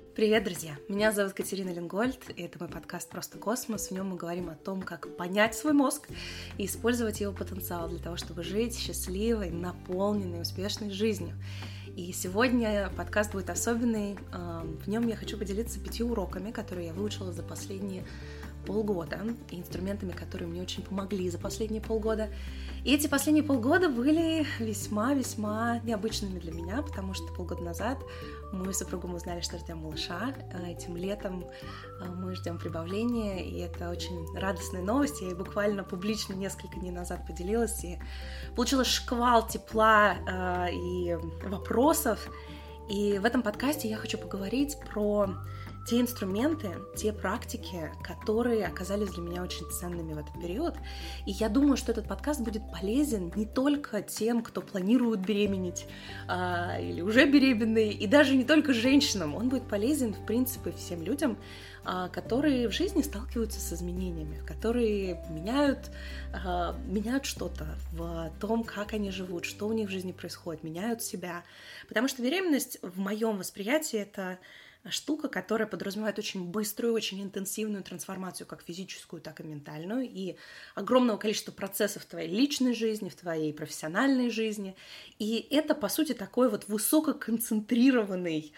Привет, друзья! Меня зовут Катерина Ленгольд, и это мой подкаст «Просто космос». В нем мы говорим о том, как понять свой мозг и использовать его потенциал для того, чтобы жить счастливой, наполненной, успешной жизнью. И сегодня подкаст будет особенный. В нем я хочу поделиться 5 уроками, которые я выучила за последние полгода, и инструментами, которые мне очень помогли за последние полгода. И эти последние полгода были весьма-весьма необычными для меня, потому что полгода назад мы с супругом узнали, что ждем малыша. Этим летом мы ждем прибавления, и это очень радостная новость. Я буквально публично несколько дней назад поделилась и получила шквал тепла и вопросов. И в этом подкасте я хочу поговорить про те инструменты, те практики, которые оказались для меня очень ценными в этот период. И я думаю, что этот подкаст будет полезен не только тем, кто планирует беременеть или уже беременные, и даже не только женщинам. Он будет полезен, в принципе, всем людям, которые в жизни сталкиваются с изменениями, которые меняют что-то в том, как они живут, что у них в жизни происходит, меняют себя. Потому что беременность, в моем восприятии, это штука, которая подразумевает очень быструю, очень интенсивную трансформацию, как физическую, так и ментальную, и огромного количества процессов в твоей личной жизни, в твоей профессиональной жизни. И это, по сути, такой вот высококонцентрированный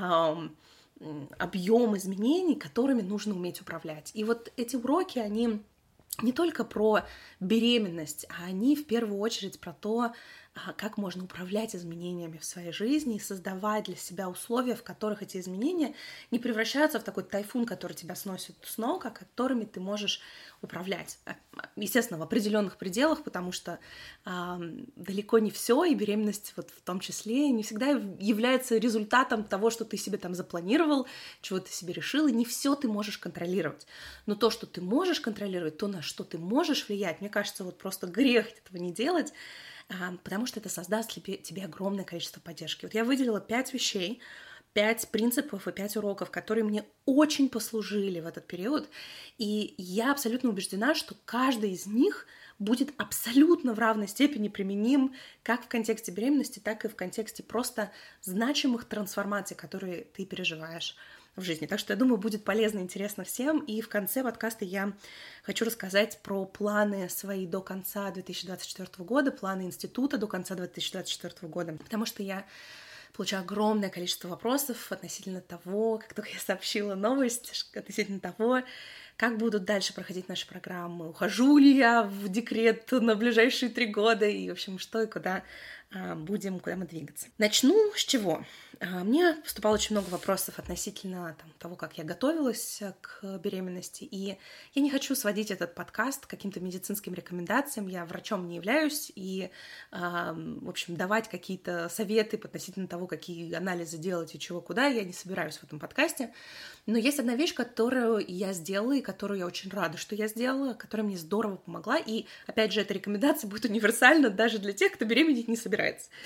объем изменений, которыми нужно уметь управлять. И вот эти уроки, они не только про беременность, а они в первую очередь про то, как можно управлять изменениями в своей жизни и создавать для себя условия, в которых эти изменения не превращаются в такой тайфун, который тебя сносит с ног, а которыми ты можешь управлять. Естественно, в определенных пределах, потому что далеко не все, и беременность вот в том числе не всегда является результатом того, что ты себе там запланировал, чего ты себе решил, и не все ты можешь контролировать. Но то, что ты можешь контролировать, то, на что ты можешь влиять, мне кажется, вот просто грех этого не делать, потому что это создаст тебе огромное количество поддержки. Вот я выделила 5 вещей, 5 принципов и 5 уроков, которые мне очень послужили в этот период, и я абсолютно убеждена, что каждый из них будет абсолютно в равной степени применим как в контексте беременности, так и в контексте просто значимых трансформаций, которые ты переживаешь в жизни. Так что, я думаю, будет полезно и интересно всем. И в конце подкаста я хочу рассказать про планы свои до конца 2024 года, планы института до конца 2024 года, потому что я получаю огромное количество вопросов относительно того, как только я сообщила новость, относительно того, как будут дальше проходить наши программы, ухожу ли я в декрет на ближайшие 3 года, и, в общем, что и куда куда мы двигаться. Начну с чего? Мне поступало очень много вопросов относительно того, как я готовилась к беременности, и я не хочу сводить этот подкаст к каким-то медицинским рекомендациям, я врачом не являюсь, и, в общем, давать какие-то советы относительно того, какие анализы делать и чего куда, я не собираюсь в этом подкасте, но есть одна вещь, которую я сделала, и которую я очень рада, что я сделала, которая мне здорово помогла, и, опять же, эта рекомендация будет универсальна даже для тех, кто беременеть не собирается.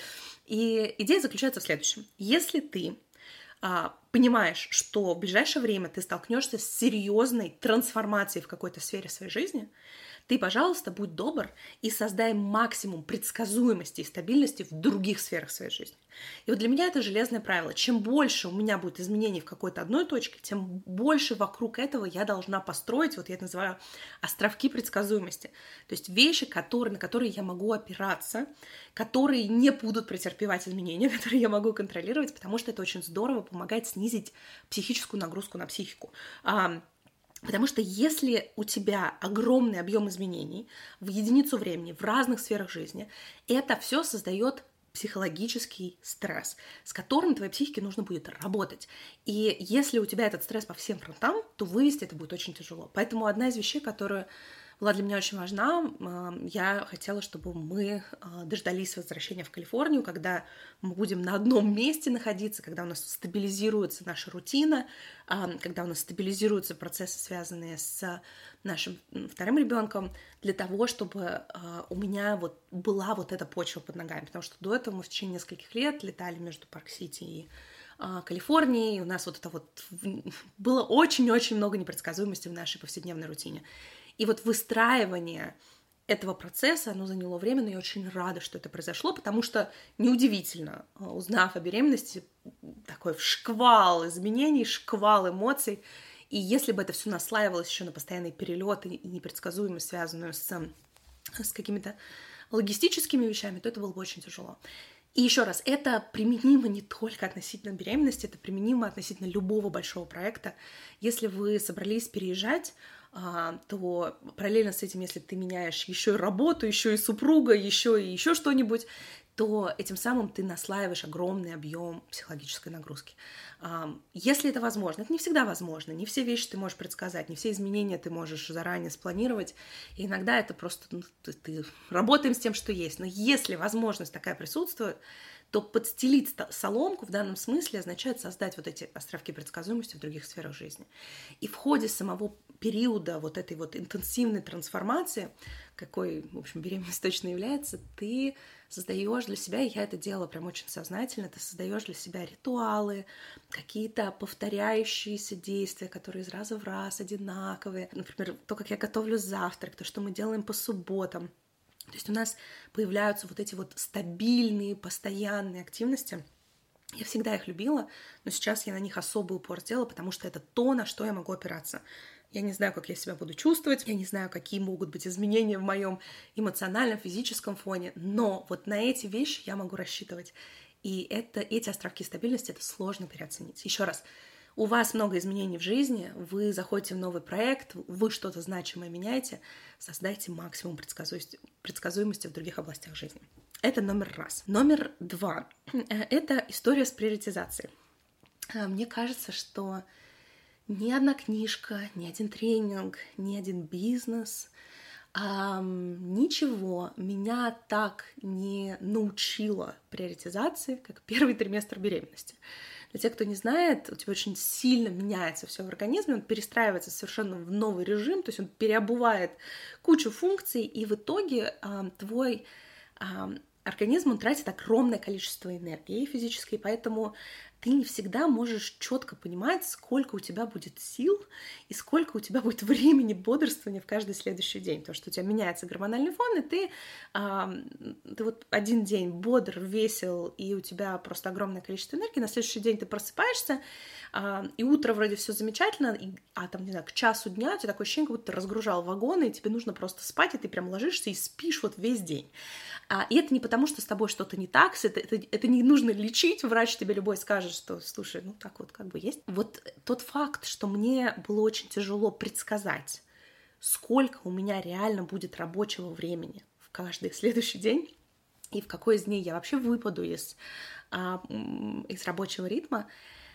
И идея заключается в следующем. Если ты понимаешь, что в ближайшее время ты столкнешься с серьезной трансформацией в какой-то сфере своей жизни, ты, пожалуйста, будь добр и создай максимум предсказуемости и стабильности в других сферах своей жизни. И вот для меня это железное правило. Чем больше у меня будет изменений в какой-то одной точке, тем больше вокруг этого я должна построить, вот я это называю островки предсказуемости. То есть вещи, на которые я могу опираться, которые не будут претерпевать изменения, которые я могу контролировать, потому что это очень здорово помогает снизить психическую нагрузку на психику. Потому что если у тебя огромный объем изменений в единицу времени, в разных сферах жизни, это все создает психологический стресс, с которым твоей психике нужно будет работать. И если у тебя этот стресс по всем фронтам, то вывести это будет очень тяжело. Поэтому одна из вещей, которая была для меня очень важна, я хотела, чтобы мы дождались возвращения в Калифорнию, когда мы будем на одном месте находиться, когда у нас стабилизируется наша рутина, когда у нас стабилизируются процессы, связанные с нашим вторым ребенком, для того, чтобы у меня вот была вот эта почва под ногами, потому что до этого мы в течение нескольких лет летали между Парк-Сити и Калифорнией, и у нас вот это вот было очень-очень много непредсказуемости в нашей повседневной рутине. И вот выстраивание этого процесса, оно заняло время, но я очень рада, что это произошло, потому что неудивительно, узнав о беременности, такой шквал изменений, шквал эмоций, и если бы это все наслаивалось еще на постоянные перелеты и непредсказуемость, связанную с какими-то логистическими вещами, то это было бы очень тяжело. И еще раз, это применимо не только относительно беременности, это применимо относительно любого большого проекта. Если вы собрались переезжать, то параллельно с этим, если ты меняешь еще и работу, еще и супруга, еще и еще что-нибудь, то этим самым ты наслаиваешь огромный объем психологической нагрузки. Если это возможно, это не всегда возможно, не все вещи ты можешь предсказать, не все изменения ты можешь заранее спланировать, и иногда это просто ты работаем с тем, что есть. Но если возможность такая присутствует, то подстелить соломку в данном смысле означает создать вот эти островки предсказуемости в других сферах жизни. И в ходе самого периода вот этой вот интенсивной трансформации, какой, в общем, беременность точно является, ты создаешь для себя, и я это делала прям очень сознательно, ты создаешь для себя ритуалы, какие-то повторяющиеся действия, которые из раза в раз одинаковые. Например, то, как я готовлю завтрак, то, что мы делаем по субботам. То есть у нас появляются вот эти вот стабильные, постоянные активности. Я всегда их любила, но сейчас я на них особый упор сделала, потому что это то, на что я могу опираться. Я не знаю, как я себя буду чувствовать, я не знаю, какие могут быть изменения в моем эмоциональном, физическом фоне, но вот на эти вещи я могу рассчитывать. И эти островки стабильности, это сложно переоценить. Еще раз, у вас много изменений в жизни, вы заходите в новый проект, вы что-то значимое меняете, создайте максимум предсказуемости в других областях жизни. Это номер раз. Номер два. Это история с приоритизацией. Мне кажется, что ни одна книжка, ни один тренинг, ни один бизнес, ничего меня так не научило приоритизации, как первый триместр беременности. Для тех, кто не знает, у тебя очень сильно меняется все в организме, он перестраивается совершенно в новый режим, то есть он переобувает кучу функций, и в итоге твой организм, он тратит огромное количество энергии физической, поэтому ты не всегда можешь четко понимать, сколько у тебя будет сил и сколько у тебя будет времени бодрствования в каждый следующий день. Потому что у тебя меняется гормональный фон, и ты вот один день бодр, весел, и у тебя просто огромное количество энергии. На следующий день ты просыпаешься, и утро вроде все замечательно, там, не знаю, к часу дня у тебя такое ощущение, как будто ты разгружал вагоны, и тебе нужно просто спать, и ты прям ложишься и спишь вот весь день. И это не потому, что с тобой что-то не так, это не нужно лечить, врач тебе любой скажет, что, слушай, ну так вот как бы есть. Вот тот факт, что мне было очень тяжело предсказать, сколько у меня реально будет рабочего времени в каждый следующий день, и в какой из дней я вообще выпаду из рабочего ритма,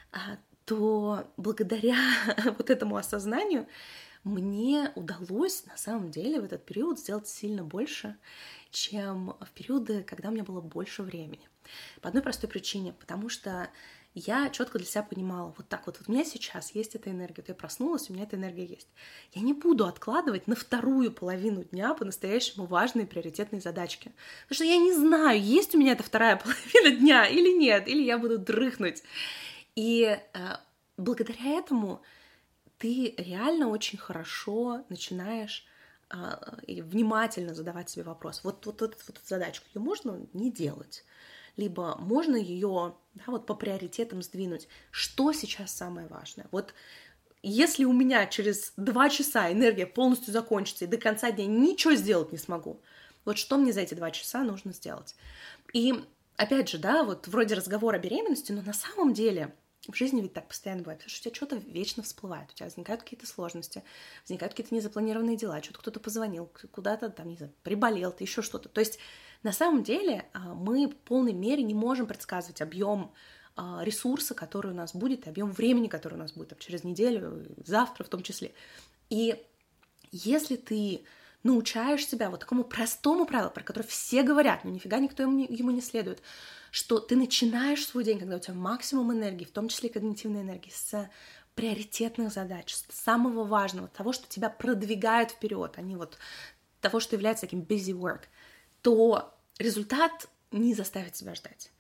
то благодаря вот этому осознанию мне удалось на самом деле в этот период сделать сильно больше, чем в периоды, когда у меня было больше времени. По одной простой причине, потому что я четко для себя понимала, вот так вот у меня сейчас есть эта энергия, вот я проснулась, у меня эта энергия есть. Я не буду откладывать на вторую половину дня по-настоящему важные приоритетные задачки. Потому что я не знаю, есть у меня эта вторая половина дня или нет, или я буду дрыхнуть. И благодаря этому ты реально очень хорошо начинаешь и внимательно задавать себе вопрос. Вот эту задачку, ее можно не делать, либо можно ее вот по приоритетам сдвинуть. Что сейчас самое важное? Вот если у меня через 2 часа энергия полностью закончится, и до конца дня ничего сделать не смогу, вот что мне за эти 2 часа нужно сделать? И опять же, вот вроде разговор о беременности, но на самом деле в жизни ведь так постоянно бывает, потому что у тебя что-то вечно всплывает, у тебя возникают какие-то сложности, возникают какие-то незапланированные дела, что-то кто-то позвонил, куда-то там, не знаю, приболел, ты еще что-то. То есть на самом деле мы в полной мере не можем предсказывать объем ресурса, который у нас будет, и объем времени, который у нас будет там, через неделю, завтра в том числе. И если ты научаешь себя вот такому простому правилу, про которое все говорят, но нифига никто ему не следует, что ты начинаешь свой день, когда у тебя максимум энергии, в том числе когнитивной энергии, с приоритетных задач, с самого важного, того, что тебя продвигает вперед, а не вот того, что является таким busy work, то результат не заставит себя ждать.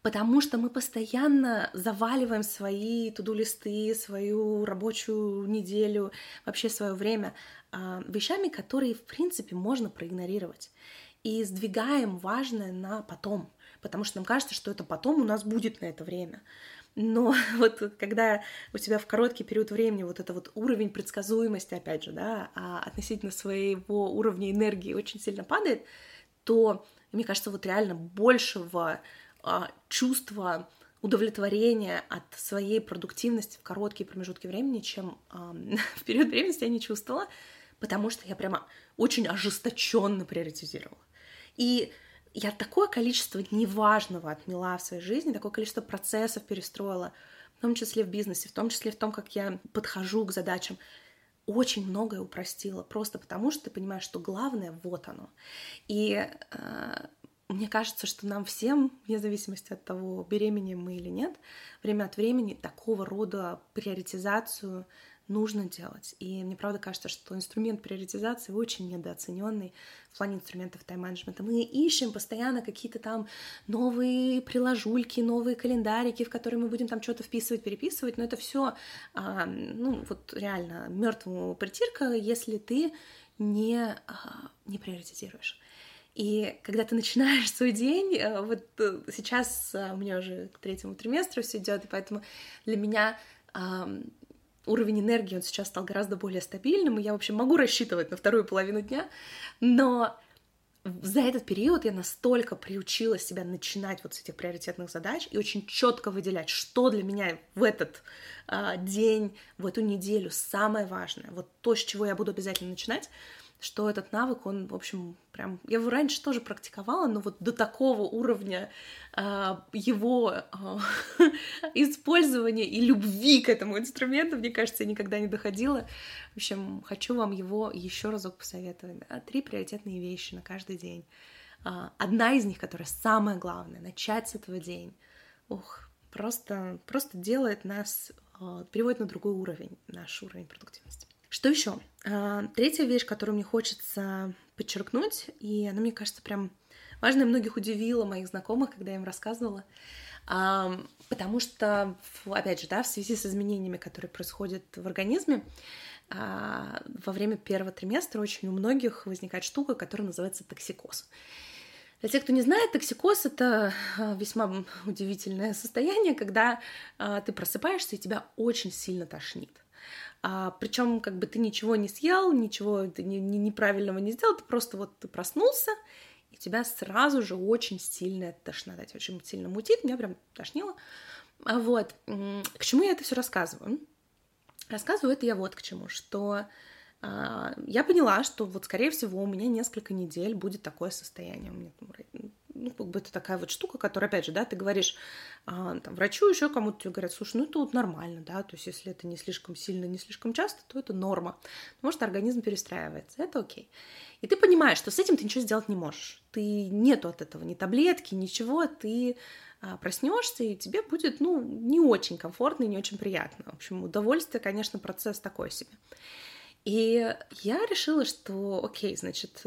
потому что мы постоянно заваливаем свои туду-листы, свою рабочую неделю, вообще свое время вещами, которые, в принципе, можно проигнорировать. И сдвигаем важное на потом, потому что нам кажется, что это потом у нас будет на это время. Но вот когда у тебя в короткий период времени вот это вот уровень предсказуемости, опять же, да, относительно своего уровня энергии очень сильно падает, то, мне кажется, вот реально большего чувства удовлетворения от своей продуктивности в короткие промежутки времени, чем в период времени я не чувствовала, потому что я прямо очень ожесточенно приоритизировала. И я такое количество неважного отмела в своей жизни, такое количество процессов перестроила, в том числе в бизнесе, в том числе в том, как я подхожу к задачам. Очень многое упростила, просто потому что ты понимаешь, что главное — вот оно. И мне кажется, что нам всем, вне зависимости от того, беременеем мы или нет, время от времени такого рода приоритизацию нужно делать. И мне правда кажется, что инструмент приоритизации очень недооцененный в плане инструментов тайм-менеджмента. Мы ищем постоянно какие-то там новые приложульки, новые календарики, в которые мы будем там что-то вписывать, переписывать, но это все, вот реально мертвому притирка, если ты не приоритизируешь. И когда ты начинаешь свой день, вот сейчас у меня уже к 3-му триместру все идет, и поэтому для меня уровень энергии, он сейчас стал гораздо более стабильным, и я, в общем, могу рассчитывать на вторую половину дня, но за этот период я настолько приучила себя начинать вот с этих приоритетных задач и очень четко выделять, что для меня в этот день, в эту неделю самое важное, вот то, с чего я буду обязательно начинать, что этот навык, он, в общем, прям... Я его раньше тоже практиковала, но вот до такого уровня его использования и любви к этому инструменту, мне кажется, я никогда не доходила. В общем, хочу вам его еще разок посоветовать. Да? 3 приоритетные вещи на каждый день. Одна из них, которая самая главная, начать с этого день. Просто делает нас, переводит на другой уровень, наш уровень продуктивности. Что еще? 3-я вещь, которую мне хочется подчеркнуть, и она, мне кажется, прям важная, многих удивила, моих знакомых, когда я им рассказывала, потому что, опять же, да, в связи с изменениями, которые происходят в организме, во время 1-го триместра очень у многих возникает штука, которая называется токсикоз. Для тех, кто не знает, токсикоз — это весьма удивительное состояние, когда ты просыпаешься, и тебя очень сильно тошнит. Причем как бы ты ничего не съел, ничего ты неправильного не сделал, ты просто вот ты проснулся, и тебя сразу же очень сильная тошнота, тебя очень сильно мутит, меня прям тошнило. Вот. К чему я это все рассказываю? Рассказываю это я вот к чему, что я поняла, что вот, скорее всего, у меня несколько недель будет такое состояние. У меня, как бы это такая вот штука, которая, опять же, да, ты говоришь там, врачу, еще кому-то, тебе говорят, слушай, ну это вот нормально, да, то есть если это не слишком сильно, не слишком часто, то это норма, потому что организм перестраивается, это окей. И ты понимаешь, что с этим ты ничего сделать не можешь, нету от этого ни таблетки, ничего, ты проснешься, и тебе будет, не очень комфортно и не очень приятно. В общем, удовольствие, конечно, процесс такой себе. И я решила, что, окей, значит,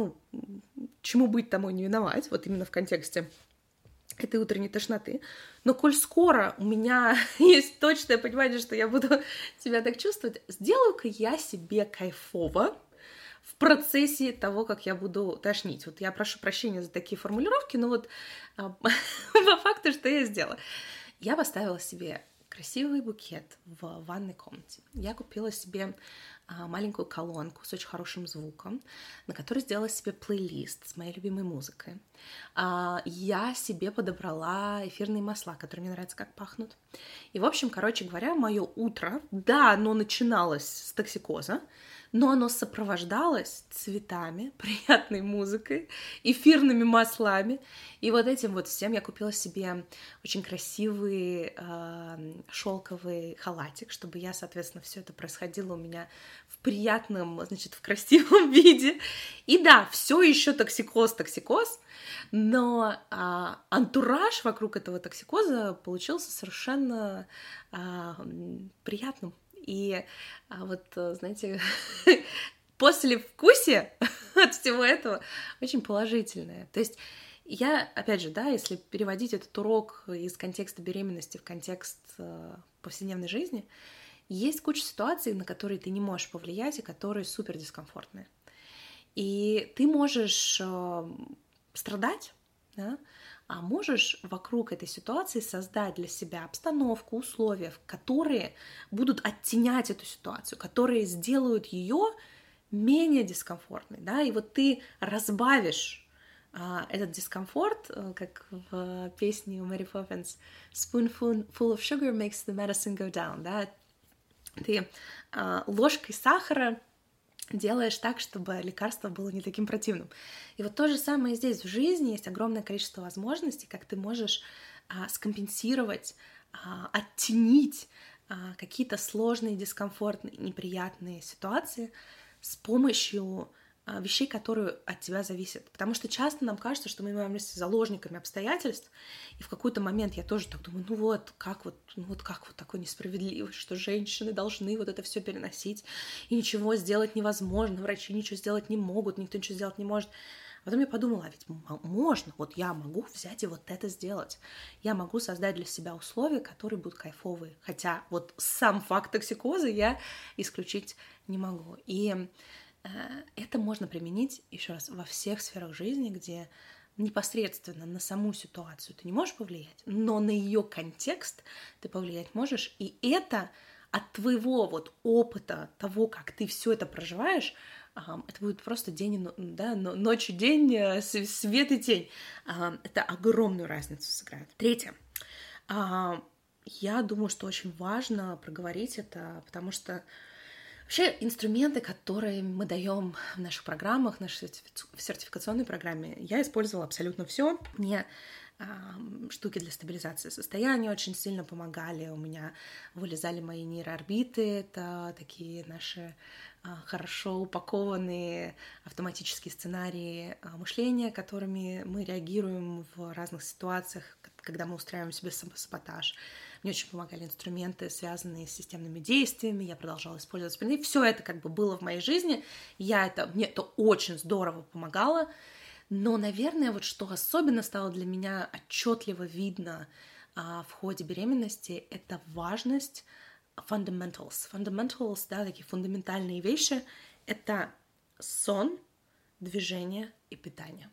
чему быть, тому не виновать, вот именно в контексте этой утренней тошноты. Но коль скоро у меня есть точное понимание, что я буду себя так чувствовать, сделаю-ка я себе кайфово в процессе того, как я буду тошнить. Вот я прошу прощения за такие формулировки, но вот по факту, что я сделала. Я поставила себе красивый букет в ванной комнате. Я купила себе маленькую колонку с очень хорошим звуком, на которой сделала себе плейлист с моей любимой музыкой. Я себе подобрала эфирные масла, которые мне нравятся, как пахнут. И, в общем, короче говоря, мое утро, да, оно начиналось с токсикоза, но оно сопровождалось цветами, приятной музыкой, эфирными маслами. И вот этим вот всем я купила себе очень красивый шелковый халатик, чтобы я, соответственно, все это происходило у меня в приятном, значит, в красивом виде. И да, все еще токсикоз, но антураж вокруг этого токсикоза получился совершенно приятным. И вот, знаете, послевкусие от всего этого очень положительное. То есть Я, опять же, да, если переводить этот урок из контекста беременности в контекст повседневной жизни, есть куча ситуаций, на которые ты не можешь повлиять и которые супер дискомфортные. И ты можешь страдать, да, а можешь вокруг этой ситуации создать для себя обстановку, условия, которые будут оттенять эту ситуацию, которые сделают ее менее дискомфортной, да, и вот ты разбавишь этот дискомфорт, как в песне у Мэри Поппинс «Spoonful of sugar makes the medicine go down», да, ты ложкой сахара делаешь так, чтобы лекарство было не таким противным. И вот то же самое здесь. В жизни есть огромное количество возможностей, как ты можешь скомпенсировать, оттенить какие-то сложные, дискомфортные, неприятные ситуации с помощью вещей, которые от тебя зависят. Потому что часто нам кажется, что мы являемся заложниками обстоятельств, и в какой-то момент я тоже так думаю, как вот такой несправедливость, что женщины должны вот это все переносить, и ничего сделать невозможно, врачи ничего сделать не могут, никто ничего сделать не может. А потом я подумала, а ведь можно, вот я могу взять и вот это сделать. Я могу создать для себя условия, которые будут кайфовые. Хотя вот сам факт токсикоза я исключить не могу. И это можно применить, еще раз, во всех сферах жизни, где непосредственно на саму ситуацию ты не можешь повлиять, но на ее контекст ты повлиять можешь, и это от твоего вот опыта, того, как ты все это проживаешь, это будет просто день, да, ночь и день, свет и тень. Это огромную разницу сыграет. Третье. Я думаю, что очень важно проговорить это, потому что вообще инструменты, которые мы даем в наших программах, в нашей сертификационной программе, я использовала абсолютно все. Мне штуки для стабилизации состояния очень сильно помогали. У меня вылезали мои нейроорбиты. Это такие наши хорошо упакованные автоматические сценарии мышления, которыми мы реагируем в разных ситуациях, когда мы устраиваем себе самосаботаж. Мне очень помогали инструменты, связанные с системными действиями. Я продолжала использовать спины. Все это как бы было в моей жизни. Мне это очень здорово помогало. Но, наверное, вот что особенно стало для меня отчетливо видно в ходе беременности, это важность fundamentals. Fundamentals, да, такие фундаментальные вещи, это сон, движение и питание.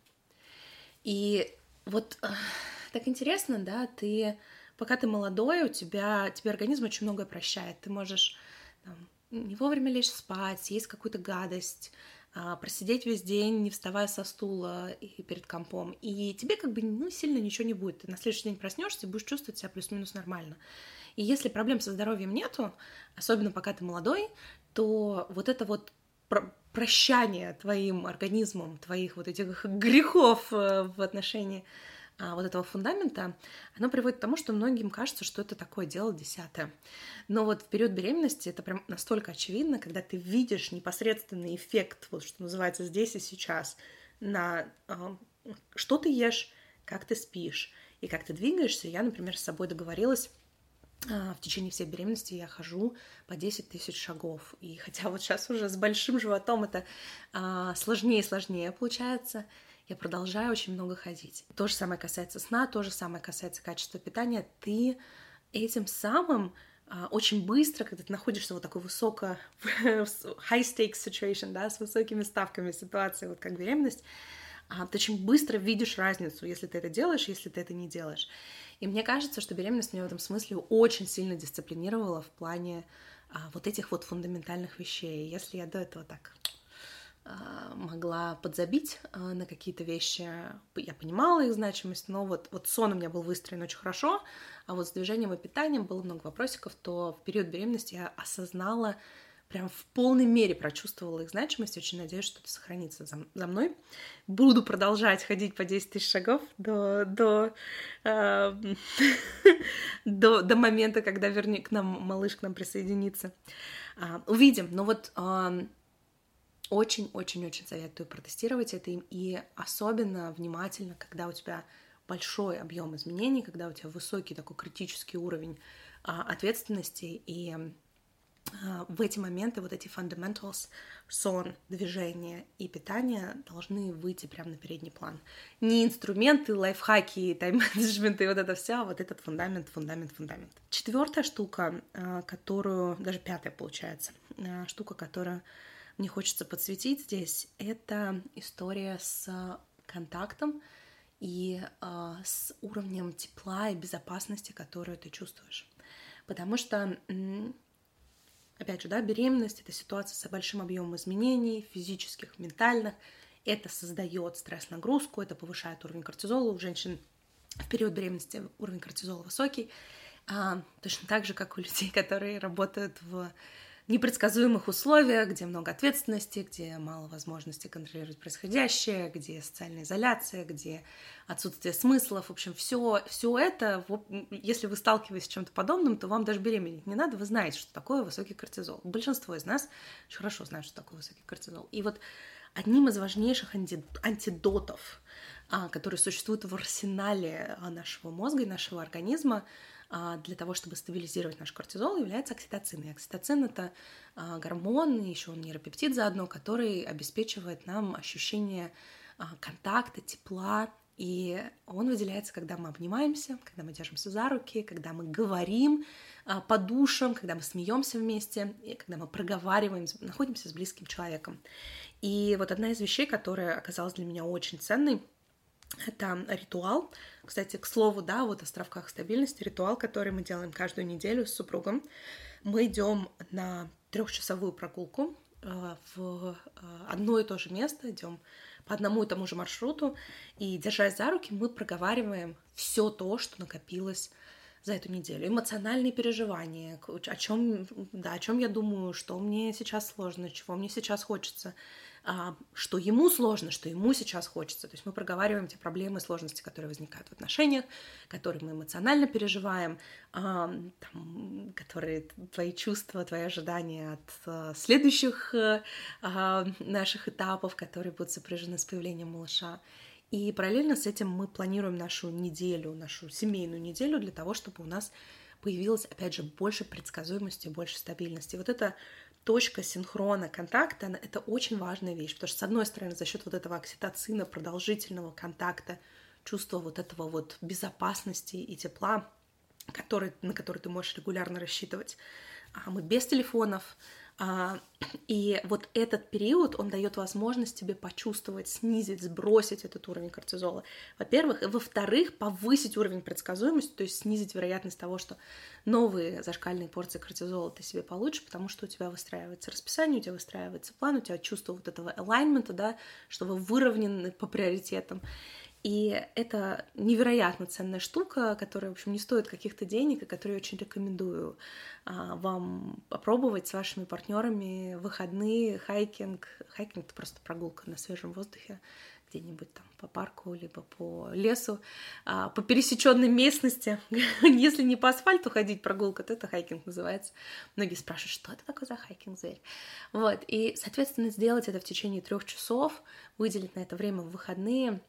И вот так интересно, да, пока ты молодой, тебе организм очень многое прощает. Ты можешь не вовремя лечь спать, съесть какую-то гадость, просидеть весь день, не вставая со стула и перед компом. И тебе как бы сильно ничего не будет. Ты на следующий день проснешься и будешь чувствовать себя плюс-минус нормально. И если проблем со здоровьем нету, особенно пока ты молодой, то вот это вот прощание твоим организмом, твоих вот этих грехов в отношении вот этого фундамента, оно приводит к тому, что многим кажется, что это такое дело десятое. Но вот в период беременности это прям настолько очевидно, когда ты видишь непосредственный эффект, вот что называется здесь и сейчас, на что ты ешь, как ты спишь и как ты двигаешься. Я, например, с собой договорилась, в течение всей беременности я хожу по 10 тысяч шагов. И хотя вот сейчас уже с большим животом это сложнее и сложнее получается, я продолжаю очень много ходить. То же самое касается сна, то же самое касается качества питания. Ты этим самым очень быстро, когда ты находишься вот такой high stakes situation, да, с высокими ставками ситуации, вот как беременность, ты очень быстро видишь разницу, если ты это делаешь, если ты это не делаешь. И мне кажется, что беременность меня в этом смысле очень сильно дисциплинировала в плане вот этих вот фундаментальных вещей. Если я до этого так могла подзабить на какие-то вещи, я понимала их значимость, но вот сон у меня был выстроен очень хорошо, а вот с движением и питанием было много вопросиков, то в период беременности я осознала, прям в полной мере прочувствовала их значимость. Очень надеюсь, что это сохранится за мной. Буду продолжать ходить по 10 тысяч шагов до момента, когда малыш к нам присоединится. Увидим. Но вот очень-очень-очень советую протестировать это и особенно внимательно, когда у тебя большой объем изменений, когда у тебя высокий такой критический уровень ответственности и в эти моменты вот эти fundamentals, сон, движение и питание должны выйти прямо на передний план. Не инструменты, лайфхаки, тайм-менеджмент и вот это все, а вот этот фундамент. Четвертая штука, которую, даже пятая получается, штука, которую мне хочется подсветить здесь, это история с контактом и с уровнем тепла и безопасности, которую ты чувствуешь. Потому что опять же, да, беременность — это ситуация с большим объемом изменений физических, ментальных. Это создает стресс-нагрузку, это повышает уровень кортизола. У женщин в период беременности уровень кортизола высокий. Точно так же, как у людей, которые работают в непредсказуемых условиях, где много ответственности, где мало возможности контролировать происходящее, где социальная изоляция, где отсутствие смыслов. В общем, все это, если вы сталкиваетесь с чем-то подобным, то вам даже беременеть не надо, вы знаете, что такое высокий кортизол. Большинство из нас очень хорошо знают, что такое высокий кортизол. И вот одним из важнейших антидотов, которые существуют в арсенале нашего мозга и нашего организма, для того, чтобы стабилизировать наш кортизол, является окситоцин. И окситоцин — это гормон, еще он нейропептид заодно, который обеспечивает нам ощущение контакта, тепла. И он выделяется, когда мы обнимаемся, когда мы держимся за руки, когда мы говорим по душам, когда мы смеемся вместе, и когда мы проговариваем, находимся с близким человеком. И вот одна из вещей, которая оказалась для меня очень ценной, это ритуал. Кстати, к слову, да, вот о островках стабильности, ритуал, который мы делаем каждую неделю с супругом. Мы идем на 3-часовую прогулку в одно и то же место, идем по одному и тому же маршруту, и, держась за руки, мы проговариваем все то, что накопилось за эту неделю. Эмоциональные переживания, о чем я думаю, что мне сейчас сложно, чего мне сейчас хочется, что ему сложно, что ему сейчас хочется. То есть мы проговариваем те проблемы и сложности, которые возникают в отношениях, которые мы эмоционально переживаем, которые твои чувства, твои ожидания от следующих наших этапов, которые будут сопряжены с появлением малыша. И параллельно с этим мы планируем нашу неделю, нашу семейную неделю для того, чтобы у нас появилось, опять же, больше предсказуемости, больше стабильности. Вот эта точка синхрона контакта — это очень важная вещь, потому что, с одной стороны, за счет вот этого окситоцина, продолжительного контакта, чувства вот этого вот безопасности и тепла, на который ты можешь регулярно рассчитывать, мы без телефонов, и вот этот период, он дает возможность тебе почувствовать, снизить, сбросить этот уровень кортизола, во-первых, и во-вторых, повысить уровень предсказуемости, то есть снизить вероятность того, что новые зашкальные порции кортизола ты себе получишь, потому что у тебя выстраивается расписание, у тебя выстраивается план, у тебя чувство вот этого alignment, да, что вы выровнены по приоритетам. И это невероятно ценная штука, которая, в общем, не стоит каких-то денег, и которую я очень рекомендую вам попробовать с вашими партнерами в выходные, хайкинг. Хайкинг — это просто прогулка на свежем воздухе, где-нибудь там по парку, либо по лесу, по пересеченной местности. Если не по асфальту ходить прогулка, то это хайкинг называется. Многие спрашивают, что это такое за хайкинг, зверь? Вот, и, соответственно, сделать это в течение 3 часов, выделить на это время в выходные.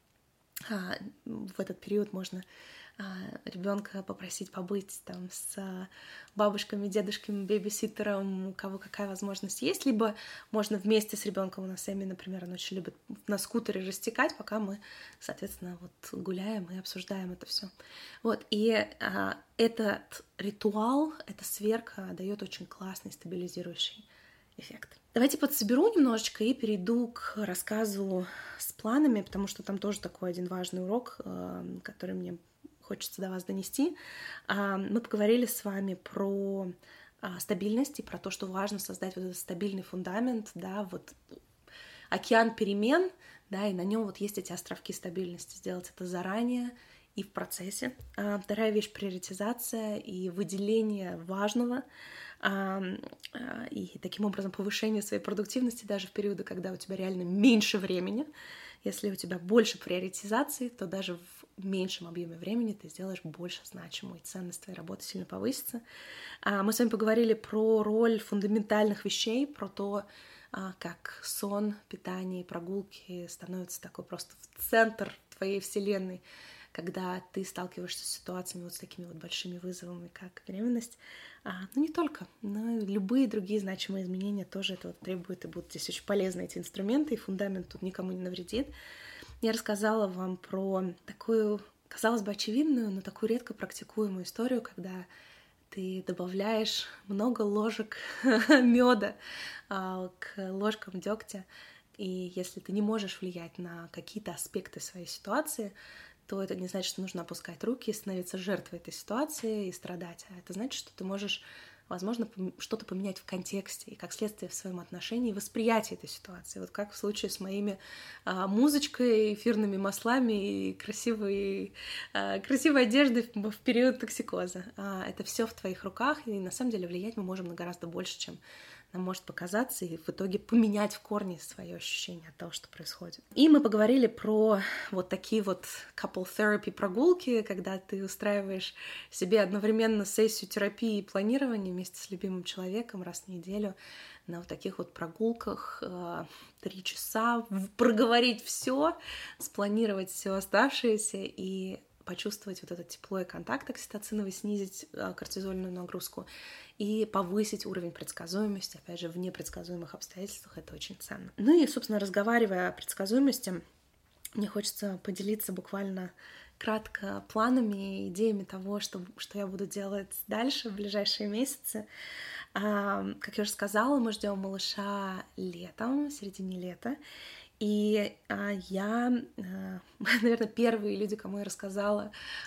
В этот период можно ребенка попросить побыть там с бабушками, дедушками, бэбиситером, у кого какая возможность есть, либо можно вместе с ребенком, у нас Эми, например, он очень любит на скутере растекать, пока мы, соответственно, вот гуляем и обсуждаем это все. Вот, и этот ритуал, эта сверка дает очень классный стабилизирующий эффект. Давайте подсоберу немножечко и перейду к рассказу с планами, потому что там тоже такой один важный урок, который мне хочется до вас донести. Мы поговорили с вами про стабильность и про то, что важно создать вот этот стабильный фундамент, да, вот океан перемен, да, и на нем вот есть эти островки стабильности, сделать это заранее и в процессе. Вторая вещь — приоритизация и выделение важного, и таким образом повышение своей продуктивности даже в периоды, когда у тебя реально меньше времени. Если у тебя больше приоритизации, то даже в меньшем объеме времени ты сделаешь больше значимую, и ценность твоей работы сильно повысится. Мы с вами поговорили про роль фундаментальных вещей, про то, как сон, питание и прогулки становятся такой просто в центр твоей вселенной, когда ты сталкиваешься с ситуациями вот с такими вот большими вызовами, как беременность. Ну, не только, но и любые другие значимые изменения тоже этого требуют, и будут здесь очень полезны эти инструменты, и фундамент тут никому не навредит. Я рассказала вам про такую, казалось бы, очевидную, но такую редко практикуемую историю, когда ты добавляешь много ложек меда к ложкам дегтя, и если ты не можешь влиять на какие-то аспекты своей ситуации, то это не значит, что нужно опускать руки и становиться жертвой этой ситуации и страдать, а это значит, что ты можешь, возможно, что-то поменять в контексте и, как следствие, в своем отношении и восприятии этой ситуации. Вот как в случае с моими музычкой, эфирными маслами и красивой одеждой в период токсикоза. Это все в твоих руках, и на самом деле влиять мы можем на гораздо больше, чем нам может показаться, и в итоге поменять в корне свое ощущение от того, что происходит. И мы поговорили про вот такие вот couple therapy прогулки, когда ты устраиваешь себе одновременно сессию терапии и планирования вместе с любимым человеком раз в неделю на вот таких вот прогулках 3 часа, проговорить все, спланировать все оставшееся и почувствовать вот это тепло и контакт окситоциновый, снизить кортизольную нагрузку и повысить уровень предсказуемости, опять же, в непредсказуемых обстоятельствах, это очень ценно. Ну и, собственно, разговаривая о предсказуемости, мне хочется поделиться буквально кратко планами и идеями того, что я буду делать дальше в ближайшие месяцы. Как я уже сказала, мы ждем малыша летом, в середине лета. И я, наверное, первые люди, кому я рассказала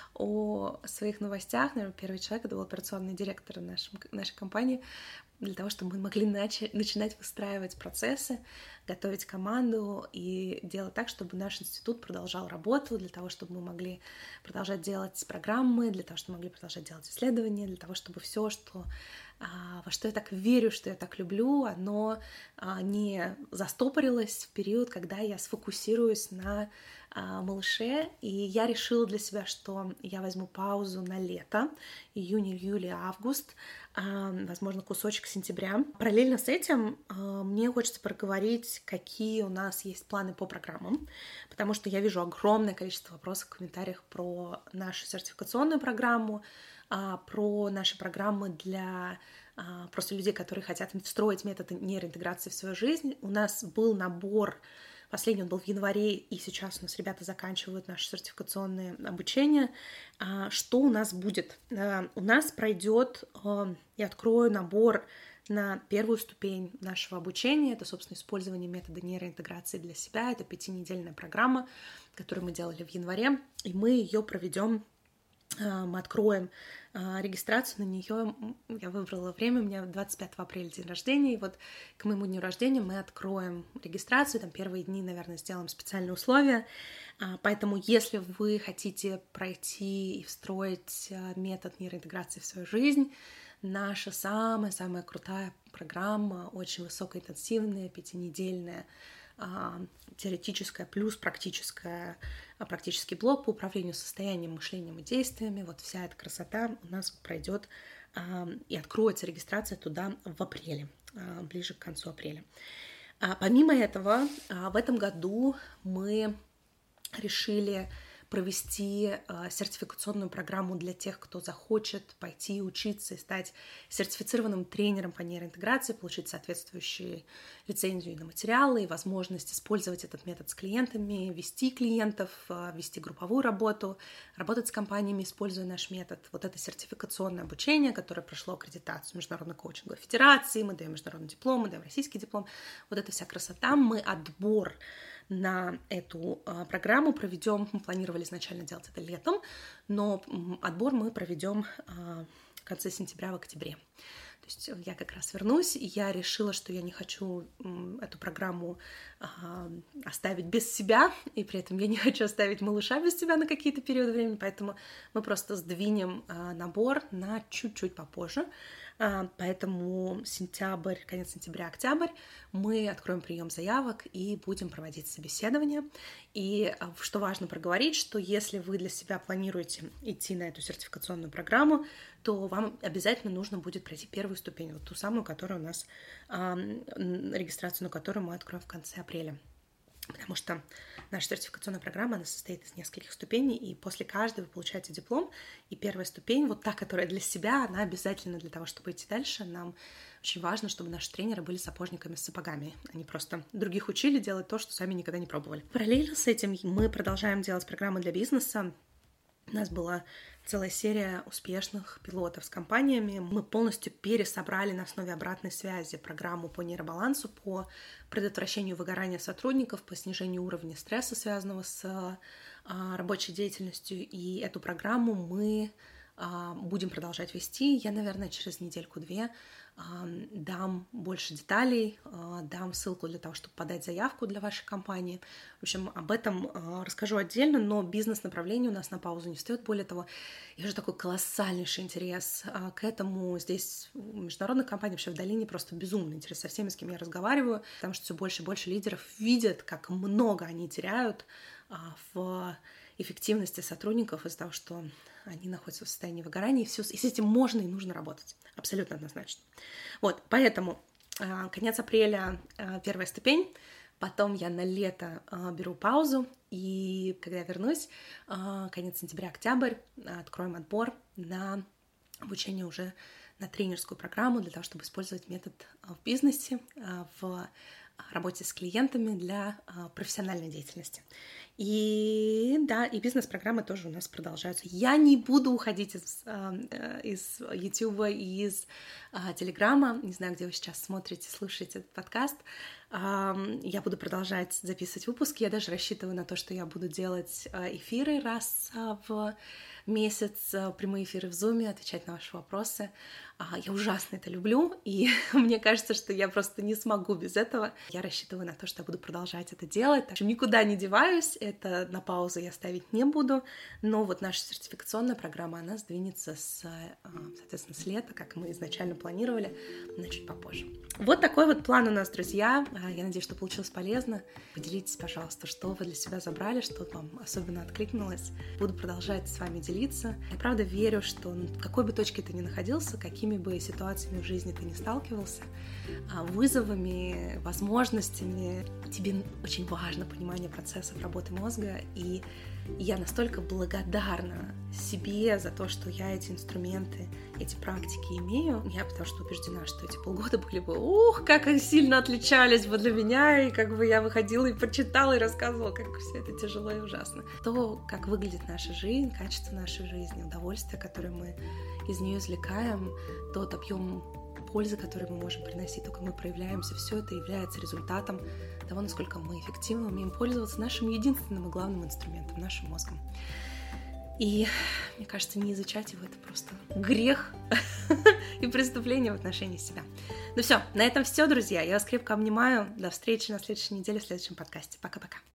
о своих новостях, наверное, первый человек, это был операционный директор нашей компании, для того, чтобы мы могли начинать выстраивать процессы, готовить команду и делать так, чтобы наш институт продолжал работу, для того, чтобы мы могли продолжать делать программы, для того, чтобы мы могли продолжать делать исследования, для того, чтобы все, во что я так верю, что я так люблю, оно не застопорилось в период, когда я сфокусируюсь на малыше, и я решила для себя, что я возьму паузу на лето, июнь, июль, август, возможно, кусочек сентября. Параллельно с этим мне хочется проговорить, какие у нас есть планы по программам, потому что я вижу огромное количество вопросов в комментариях про нашу сертификационную программу, про наши программы для просто людей, которые хотят встроить методы нейроинтеграции в свою жизнь. У нас был набор, последний он был в январе, и сейчас у нас ребята заканчивают наше сертификационное обучение. Что у нас будет? У нас пройдет, я открою набор на первую ступень нашего обучения. Это, собственно, использование метода нейроинтеграции для себя. Это 5-недельная программа, которую мы делали в январе, и мы ее проведем. Мы откроем регистрацию на нее. Я выбрала время, у меня 25 апреля день рождения, и вот к моему дню рождения мы откроем регистрацию, там первые дни, наверное, сделаем специальные условия, поэтому если вы хотите пройти и встроить метод нейроинтеграции в свою жизнь, наша самая-самая крутая программа, очень высокоинтенсивная, 5-недельная, теоретическая плюс практический блок по управлению состоянием, мышлением и действиями. Вот вся эта красота у нас пройдет и откроется регистрация туда в апреле, ближе к концу апреля. Помимо этого, в этом году мы решили провести сертификационную программу для тех, кто захочет пойти учиться и стать сертифицированным тренером по нейроинтеграции, получить соответствующие лицензию на материалы и возможность использовать этот метод с клиентами, вести клиентов, вести групповую работу, работать с компаниями, используя наш метод. Вот это сертификационное обучение, которое прошло аккредитацию Международной коучинговой федерации, мы даем международный диплом, мы даем российский диплом. Вот эта вся красота. Мы отбор на эту программу проведем. Мы планировали изначально делать это летом, но отбор мы проведем в конце сентября, в октябре. То есть я как раз вернусь, и я решила, что я не хочу эту программу оставить без себя, и при этом я не хочу оставить малыша без себя на какие-то периоды времени, поэтому мы просто сдвинем набор на чуть-чуть попозже. Поэтому сентябрь, конец сентября, октябрь мы откроем прием заявок и будем проводить собеседование. И что важно проговорить, что если вы для себя планируете идти на эту сертификационную программу, то вам обязательно нужно будет пройти первую ступень, вот ту самую, которая у нас, регистрацию на которую мы откроем в конце апреля. потому что наша сертификационная программа, она состоит из нескольких ступеней, и после каждой вы получаете диплом, и первая ступень, вот та, которая для себя, она обязательно для того, чтобы идти дальше. Нам очень важно, чтобы наши тренеры были сапожниками с сапогами, они просто других учили делать то, что сами никогда не пробовали. Параллельно с этим мы продолжаем делать программы для бизнеса. У нас была целая серия успешных пилотов с компаниями. Мы полностью пересобрали на основе обратной связи программу по нейробалансу, по предотвращению выгорания сотрудников, по снижению уровня стресса, связанного с рабочей деятельностью. И эту программу мы будем продолжать вести. Я, наверное, через недельку-две дам больше деталей, дам ссылку для того, чтобы подать заявку для вашей компании. В общем, об этом расскажу отдельно, но бизнес-направление у нас на паузу не встает. Более того, я вижу такой колоссальнейший интерес к этому. Здесь международных компаний вообще в долине просто безумный интерес со всеми, с кем я разговариваю, потому что все больше и больше лидеров видят, как много они теряют в эффективности сотрудников из-за того, что они находятся в состоянии выгорания, и с этим можно и нужно работать. Абсолютно однозначно. Вот, поэтому конец апреля первая ступень, потом я на лето беру паузу, и когда я вернусь, конец сентября, октябрь, откроем отбор на обучение уже на тренерскую программу для того, чтобы использовать метод в бизнесе, в работе с клиентами для профессиональной деятельности. И да, и бизнес-программы тоже у нас продолжаются. Я не буду уходить из YouTube и из Телеграма. Не знаю, где вы сейчас смотрите, слушаете этот подкаст. Я буду продолжать записывать выпуски. Я даже рассчитываю на то, что я буду делать эфиры раз в месяц, прямые эфиры в Zoom, отвечать на ваши вопросы. Я ужасно это люблю, и мне кажется, что я просто не смогу без этого. Я рассчитываю на то, что я буду продолжать это делать. Так что никуда не деваюсь, это на паузу я ставить не буду, но вот наша сертификационная программа, она сдвинется соответственно, с лета, как мы изначально планировали, но чуть попозже. Вот такой вот план у нас, друзья. Я надеюсь, что получилось полезно. Поделитесь, пожалуйста, что вы для себя забрали, что вам особенно откликнулось. Буду продолжать с вами делиться. Я правда верю, что в какой бы точке ты ни находился, какими бы ситуациями в жизни ты не сталкивался, вызовами, возможностями, тебе очень важно понимание процессов работы мозга, и я настолько благодарна себе за то, что я эти инструменты, эти практики имею. Я потому что убеждена, что эти полгода были бы, как они сильно отличались бы для меня, и как бы я выходила и прочитала, и рассказывала, как все это тяжело и ужасно. То, как выглядит наша жизнь, качество нашей жизни, удовольствие, которое мы из нее извлекаем, тот объем пользы, который мы можем приносить, только мы проявляемся, все это является результатом того, насколько мы эффективно умеем пользоваться нашим единственным и главным инструментом, нашим мозгом. И, мне кажется, не изучать его — это просто грех и преступление в отношении себя. Ну все, на этом все, друзья. Я вас крепко обнимаю. До встречи на следующей неделе в следующем подкасте. Пока-пока.